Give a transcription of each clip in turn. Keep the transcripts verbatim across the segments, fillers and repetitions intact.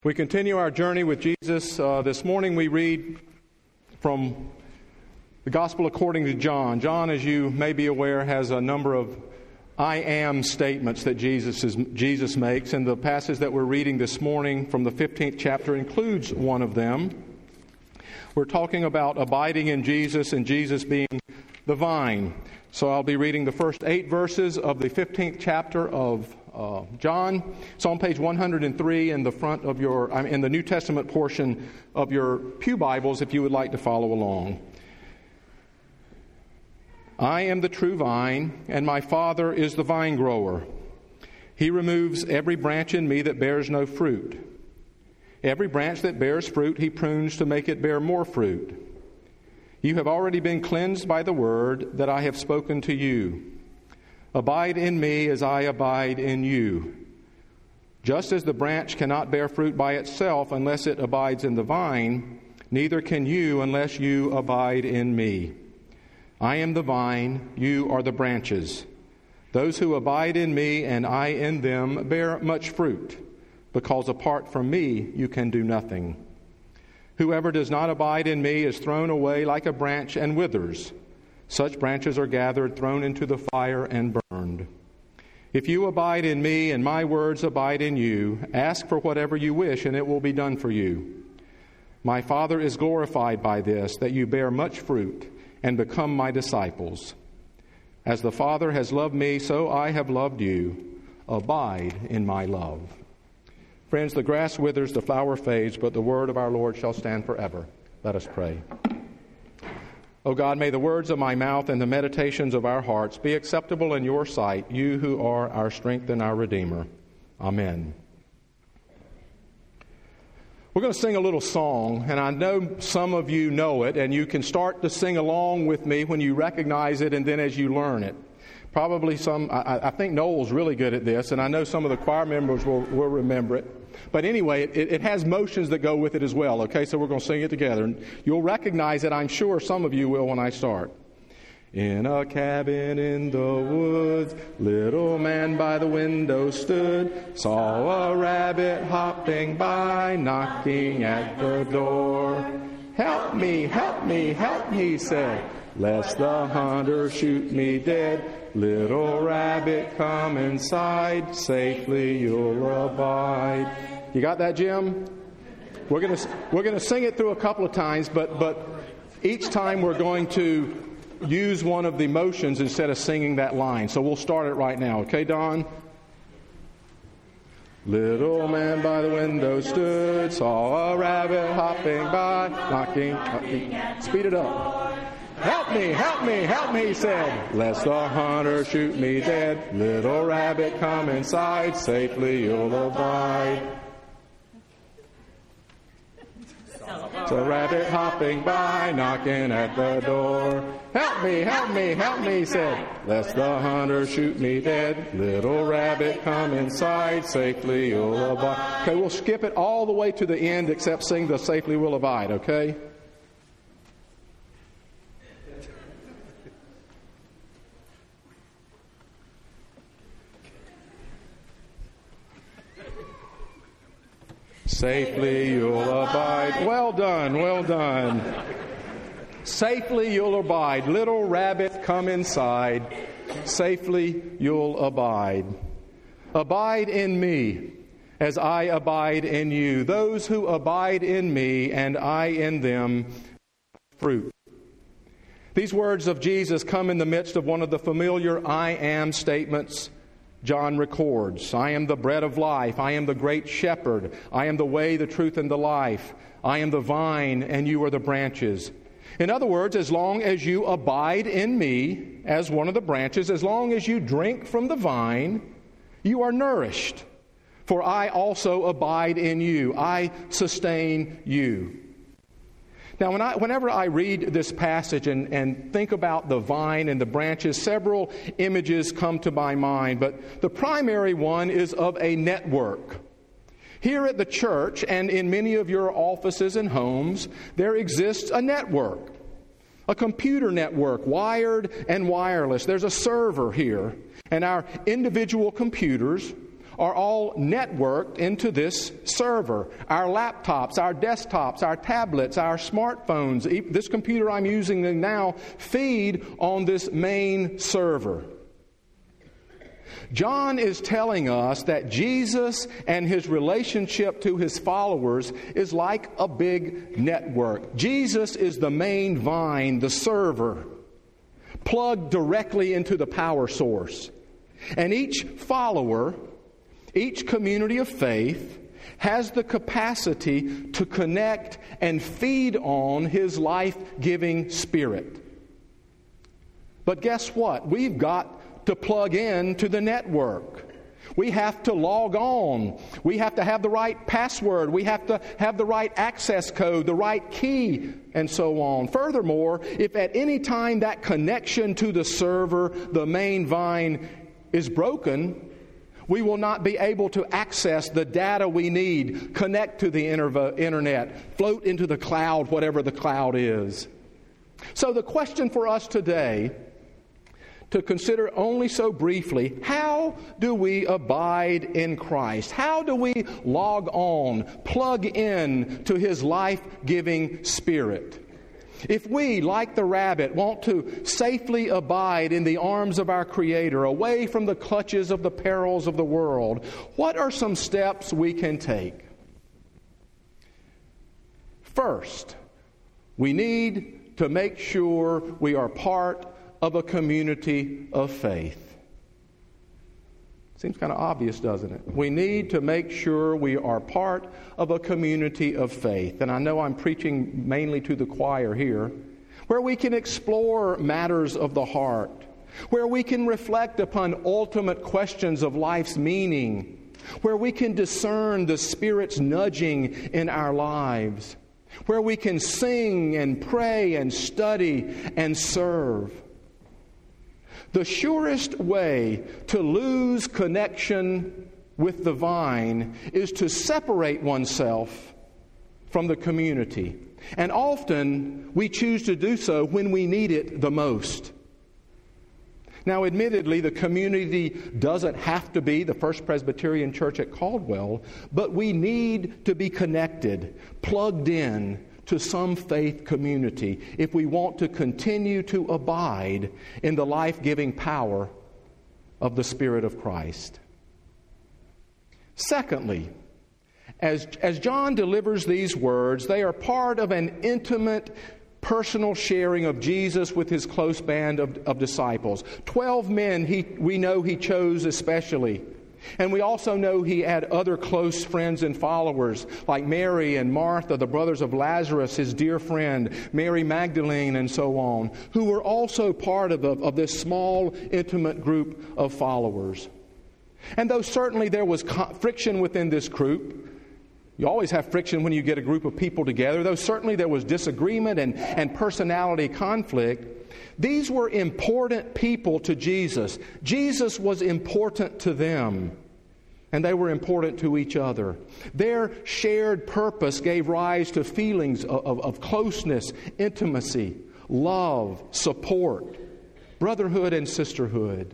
We continue our journey with Jesus. Uh, this morning we read from the Gospel according to John. John, as you may be aware, has a number of I am statements that Jesus is, Jesus makes, and the passage that we're reading this morning from the fifteenth chapter includes one of them. We're talking about abiding in Jesus and Jesus being the vine. So I'll be reading the first eight verses of the fifteenth chapter of uh, John. It's on page one hundred three in the front of your, I mean, in the New Testament portion of your pew Bibles, if you would like to follow along. I am the true vine, and my Father is the vine grower. He removes every branch in me that bears no fruit. Every branch that bears fruit, he prunes to make it bear more fruit. You have already been cleansed by the word that I have spoken to you. Abide in me as I abide in you. Just as the branch cannot bear fruit by itself unless it abides in the vine, neither can you unless you abide in me. I am the vine, you are the branches. Those who abide in me and I in them bear much fruit, because apart from me you can do nothing. Whoever does not abide in me is thrown away like a branch and withers. Such branches are gathered, thrown into the fire, and burned. If you abide in me and my words abide in you, ask for whatever you wish, and it will be done for you. My Father is glorified by this, that you bear much fruit and become my disciples. As the Father has loved me, so I have loved you. Abide in my love. Friends, the grass withers, the flower fades, but the word of our Lord shall stand forever. Let us pray. O God, may the words of my mouth and the meditations of our hearts be acceptable in your sight, you who are our strength and our Redeemer. Amen. We're going to sing a little song, and I know some of you know it, and you can start to sing along with me when you recognize it and then as you learn it. Probably some, I, I think Noel's really good at this, and I know some of the choir members will, will remember it. But anyway, it, it has motions that go with it as well, okay? So we're going to sing it together. And you'll recognize it, I'm sure some of you will when I start. In a cabin in the woods, little man by the window stood, saw a rabbit hopping by, knocking at the door. Help me, help me, help me, he said, lest the hunter shoot me dead. Little rabbit, come inside, safely you'll abide. You got that, Jim? We're gonna we're gonna sing it through a couple of times, but but each time we're going to use one of the motions instead of singing that line. So we'll start it right now, okay, Don? Little man by the window stood, saw a rabbit hopping by, knocking, knocking. Speed it up. Help me, help me, help me, he said, lest the hunter shoot me dead. Little rabbit, come inside, safely you'll abide. So rabbit hopping by, knocking at the door. Help me, help me, help me, he said, lest the hunter shoot me dead. Little rabbit, come inside, safely you'll abide. Okay, we'll skip it all the way to the end except sing the safely will abide, okay? Safely you'll abide. Well done, well done. Safely you'll abide. Little rabbit, come inside. Safely you'll abide. Abide in me as I abide in you. Those who abide in me and I in them, fruit. These words of Jesus come in the midst of one of the familiar I am statements John records. I am the bread of life. I am the great shepherd. I am the way, the truth, and the life. I am the vine, and you are the branches. In other words, as long as you abide in me as one of the branches, as long as you drink from the vine, you are nourished. For I also abide in you. I sustain you. Now, when I, whenever I read this passage and, and think about the vine and the branches, several images come to my mind, but the primary one is of a network. Here at the church and in many of your offices and homes, there exists a network, a computer network, wired and wireless. There's a server here, and our individual computers are all networked into this server. Our laptops, our desktops, our tablets, our smartphones, this computer I'm using now feed on this main server. John is telling us that Jesus and his relationship to his followers is like a big network. Jesus is the main vine, the server, plugged directly into the power source. And each follower, each community of faith, has the capacity to connect and feed on his life-giving Spirit. But guess what? We've got to plug in to the network. We have to log on. We have to have the right password. We have to have the right access code, the right key, and so on. Furthermore, if at any time that connection to the server, the main vine, is broken, we will not be able to access the data we need, connect to the internet, float into the cloud, whatever the cloud is. So the question for us today, to consider only so briefly, how do we abide in Christ? How do we log on, plug in to His life-giving Spirit? If we, like the rabbit, want to safely abide in the arms of our Creator, away from the clutches of the perils of the world, what are some steps we can take? First, we need to make sure we are part of a community of faith. Seems kind of obvious, doesn't it? We need to make sure we are part of a community of faith. And I know I'm preaching mainly to the choir here, where we can explore matters of the heart, where we can reflect upon ultimate questions of life's meaning, where we can discern the Spirit's nudging in our lives, where we can sing and pray and study and serve. The surest way to lose connection with the vine is to separate oneself from the community. And often we choose to do so when we need it the most. Now, admittedly, the community doesn't have to be the First Presbyterian Church at Caldwell, but we need to be connected, plugged in to some faith community if we want to continue to abide in the life-giving power of the Spirit of Christ. Secondly, as, as John delivers these words, they are part of an intimate personal sharing of Jesus with his close band of, of disciples. Twelve men he, we know he chose especially. And we also know he had other close friends and followers like Mary and Martha, the brothers of Lazarus, his dear friend, Mary Magdalene, and so on, who were also part of, the, of this small, intimate group of followers. And though certainly there was co- friction within this group, you always have friction when you get a group of people together, though certainly there was disagreement and, and personality conflict, these were important people to Jesus. Jesus was important to them, and they were important to each other. Their shared purpose gave rise to feelings of, of, of closeness, intimacy, love, support, brotherhood, and sisterhood.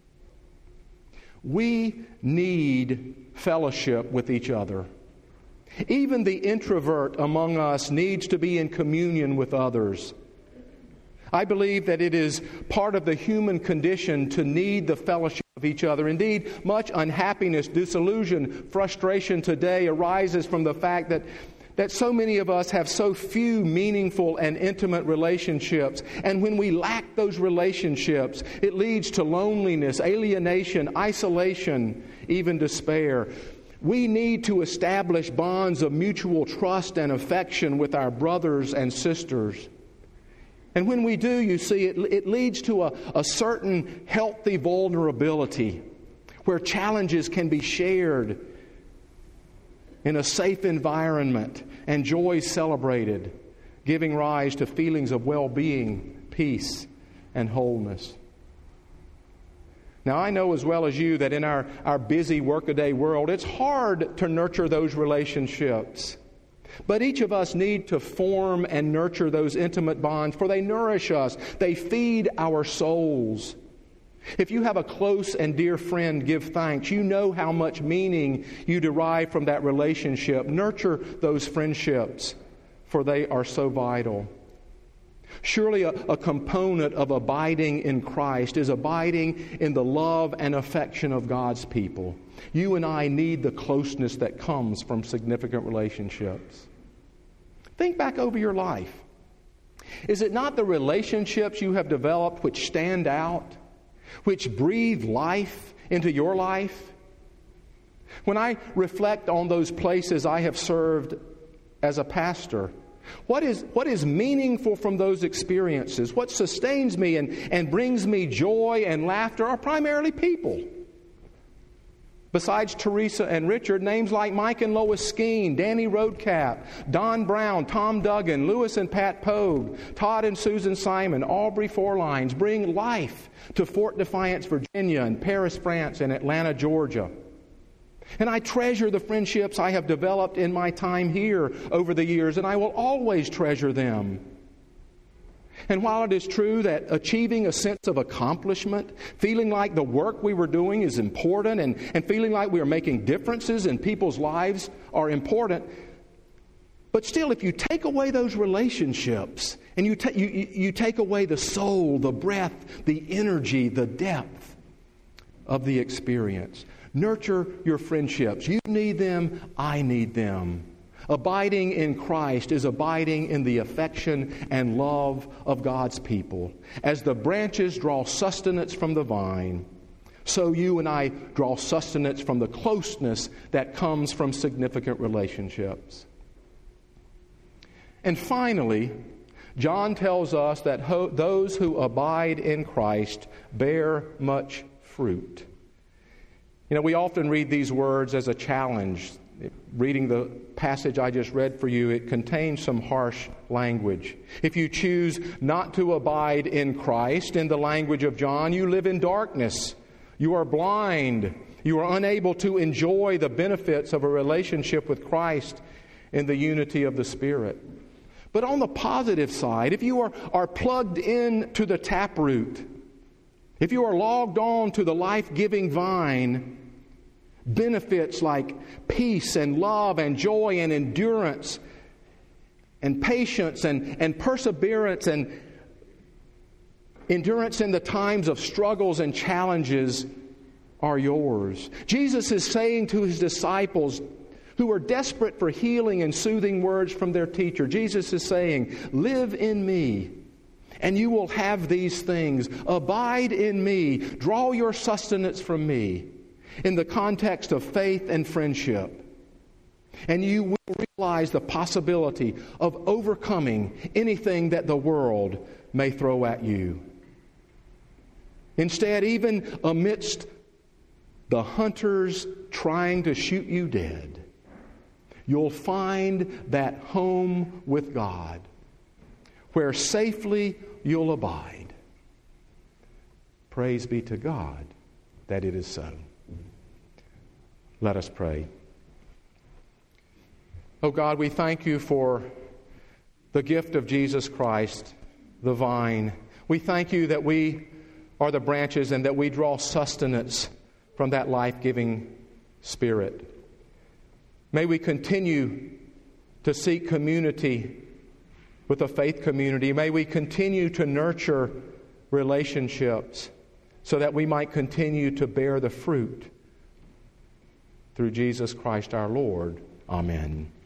We need fellowship with each other. Even the introvert among us needs to be in communion with others. I believe that it is part of the human condition to need the fellowship of each other. Indeed, much unhappiness, disillusion, frustration today arises from the fact that, that so many of us have so few meaningful and intimate relationships. And when we lack those relationships, it leads to loneliness, alienation, isolation, even despair. We need to establish bonds of mutual trust and affection with our brothers and sisters. And when we do, you see, it, it leads to a, a certain healthy vulnerability where challenges can be shared in a safe environment and joy celebrated, giving rise to feelings of well-being, peace, and wholeness. Now, I know as well as you that in our, our busy workaday world, it's hard to nurture those relationships. But each of us need to form and nurture those intimate bonds, for they nourish us. They feed our souls. If you have a close and dear friend, give thanks. You know how much meaning you derive from that relationship. Nurture those friendships, for they are so vital. Surely a, a component of abiding in Christ is abiding in the love and affection of God's people. You and I need the closeness that comes from significant relationships. Think back over your life. Is it not the relationships you have developed which stand out, which breathe life into your life? When I reflect on those places I have served as a pastor, what is, what is meaningful from those experiences, what sustains me and, and brings me joy and laughter are primarily people. Besides Teresa and Richard, names like Mike and Lois Skeen, Danny Roadcap, Don Brown, Tom Duggan, Lewis and Pat Pogue, Todd and Susan Simon, Aubrey Forlines bring life to Fort Defiance, Virginia, and Paris, France, and Atlanta, Georgia. And I treasure the friendships I have developed in my time here over the years, and I will always treasure them. And while it is true that achieving a sense of accomplishment, feeling like the work we were doing is important, and, and feeling like we are making differences in people's lives are important, but still, if you take away those relationships, and you, ta- you, you take away the soul, the breath, the energy, the depth of the experience, nurture your friendships. You need them, I need them. Abiding in Christ is abiding in the affection and love of God's people. As the branches draw sustenance from the vine, so you and I draw sustenance from the closeness that comes from significant relationships. And finally, John tells us that ho- those who abide in Christ bear much fruit. You know, we often read these words as a challenge. Reading the passage I just read for you, it contains some harsh language. If you choose not to abide in Christ, in the language of John, you live in darkness. You are blind. You are unable to enjoy the benefits of a relationship with Christ in the unity of the Spirit. But on the positive side, if you are, are plugged in to the taproot, if you are logged on to the life-giving vine, benefits like peace and love and joy and endurance and patience and, and perseverance and endurance in the times of struggles and challenges are yours. Jesus is saying to His disciples who are desperate for healing and soothing words from their teacher, Jesus is saying, live in me and you will have these things. Abide in me. Draw your sustenance from me. In the context of faith and friendship. And you will realize the possibility of overcoming anything that the world may throw at you. Instead, even amidst the hunters trying to shoot you dead, you'll find that home with God, where safely you'll abide. Praise be to God that it is so. Let us pray. Oh God, we thank you for the gift of Jesus Christ, the vine. We thank you that we are the branches and that we draw sustenance from that life-giving Spirit. May we continue to seek community with a faith community. May we continue to nurture relationships so that we might continue to bear the fruit through Jesus Christ our Lord. Amen.